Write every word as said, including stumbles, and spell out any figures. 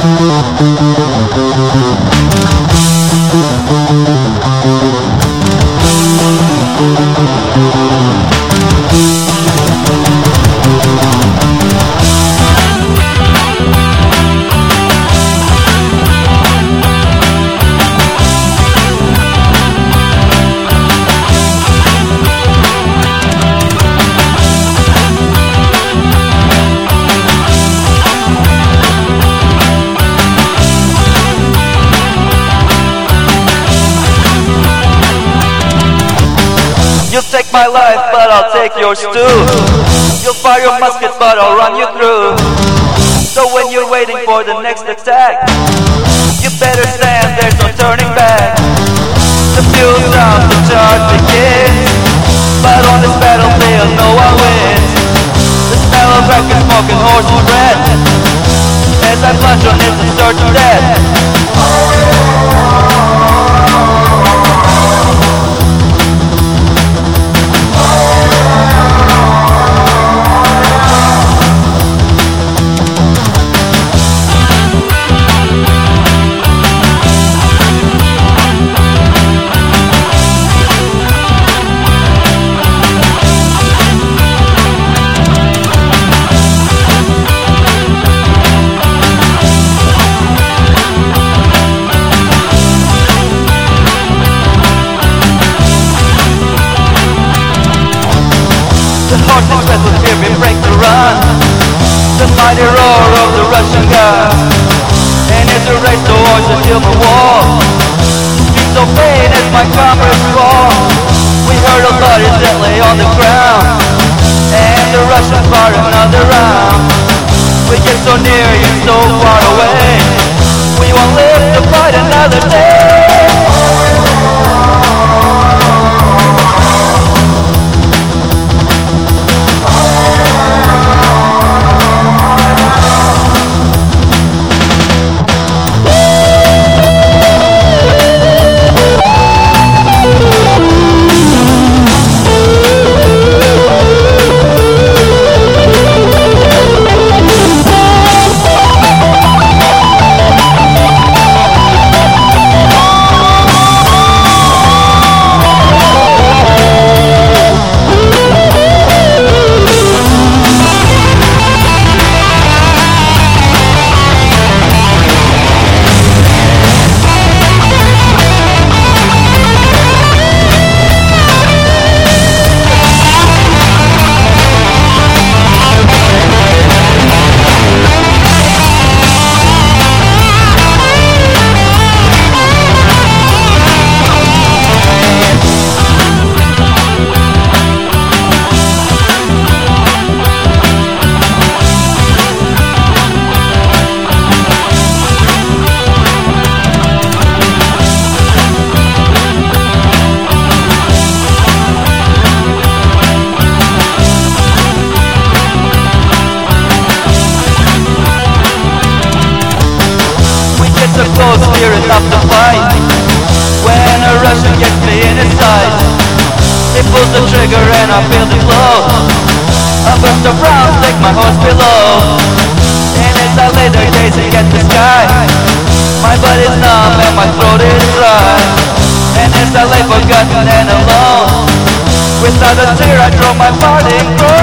You'll take my life, but I'll take yours too. You'll fire your musket, but I'll run you through. So when you're waiting for the next attack, you better stand, there's no turning back. The fuel's out, the charge begins, but on this battlefield no one wins. The smell of record smoke and horse's breath, as I plunge on into certain death. Horses breath will hear me break the run, the mighty roar of the Russian guns, and as we race towards the human wall, streets obeyed as my comrades fall. We heard a bloody that lay on the ground, and the Russians fire another round. We get so near yet so far away, we won't live to fight another day. So close, fear enough to fight. When a Russian gets me in his sight, he pulls the trigger and I feel the blow. A burst of rounds take my horse below, and as I lay there gazing at the sky, my body's numb and my throat is dry. And as I lay forgotten and alone, without a tear I draw my parting cry.